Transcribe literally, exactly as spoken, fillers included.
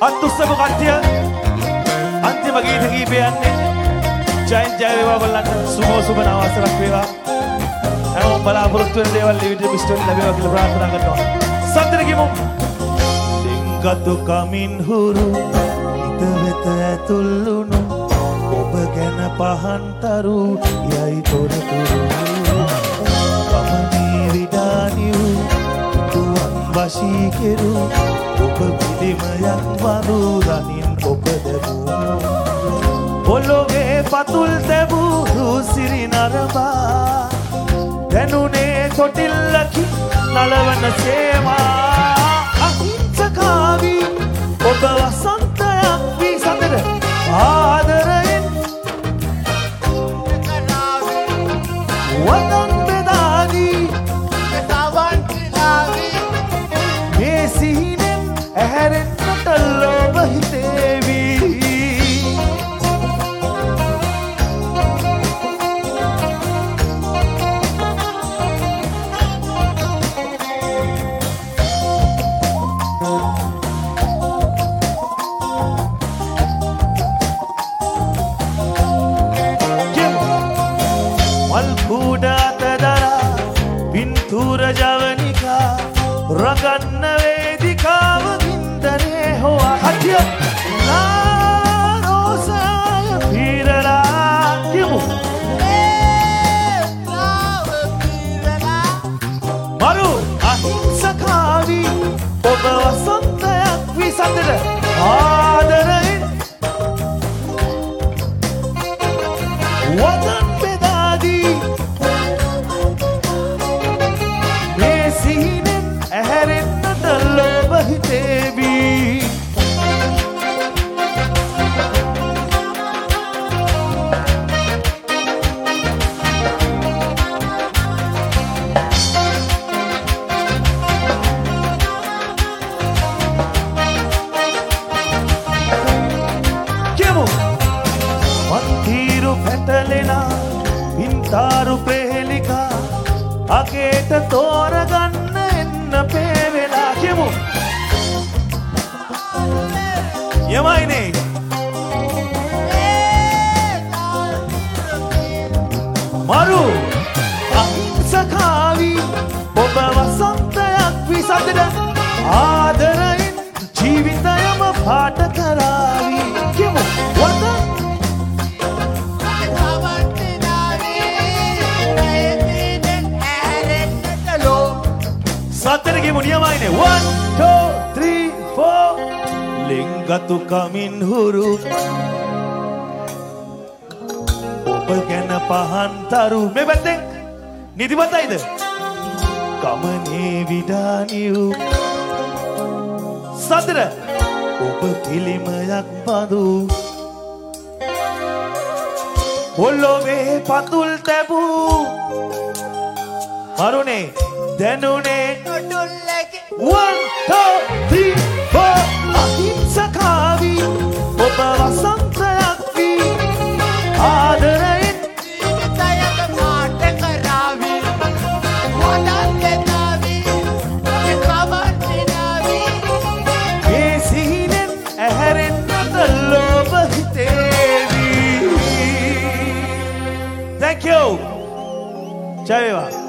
අත්උස්සපු කට්ටිය අන්තිම ගීත කීපය යන්නේ ජයෙන් ජය වේවා ඔයගොල්ලන්ට සුබ සුබ නවසරක් වේවා හැමෝම බලාපොරොත්තු වෙන දේවල් ලිවිඩ මිස්ටර් ලැබේවා කියලා ප්‍රාර්ථනා කරනවා සම්දෙන කිමු ලිංගතු කමින් හුරු හිත වෙත ඇතුළුණු ඔබ ගැන පහන්තරු යයි තොරතුරු කමනී විඩානියු දුවන් වශී කෙරු ඔබ පිළිමයක් වරු රනින් ඔබ දැමූ පොළොවේ පතුල් තැබූ සිරි නරඹා දැනුනේ තොටිල්ලකි නලවන සේවා අහිංසකාවි ඔබ වසන්තයක් වී සඳර ආදරයෙන් වදන් බෙදාදී මේ සිහිනෙන් ඇහැරෙන්නට ලොව හිතේවී ජවනිකා රගන්න වේදිකාව ගින්දරේ හොවා හටිය නාරෝසාය පීරලා කියමු මරු අහිංසකාවි ඔබ වසන්තයක් වී සඳර ආදරයෙන් වදන් බෙදාදී සිහිනෙන් ඇහැරෙන්නට ලොව හිතේවී කියමු මන්තිරු පැටලෙනා පින්තාරු ප්‍රේලිකා අගේට තෝරගන්න එන්න පේවෙලා කියමු යමයිනේ මරු අහිංසකාවි ඔබ වසන්තයක් වී සඳර ආදරයෙන් ජීවිතයම පාට කරාවි කියමු වද සතරගේ මුනියමයිනේ one two three four ලිංගතු කමින් හුරු ඔබ ගැන පහන්තරු මේ පැත්තෙන් නිදිමතයිද කමනේ විඩානියු සතර ඔබ පිළිමයක් බඳු පොළොවේ පතුල් තැබූ මරුනේ දැනුනේ one two three four අහිංසකාවි ඔබ වසන්තයක් වී ආදරයෙන් ජීවිතයක පාට කරාවි වදන් බෙදාවි කමන් දිනාවි මේ සිහිනෙන් ඇහැරෙන්නට ලොව හිතේවි Thank you ජය වේවා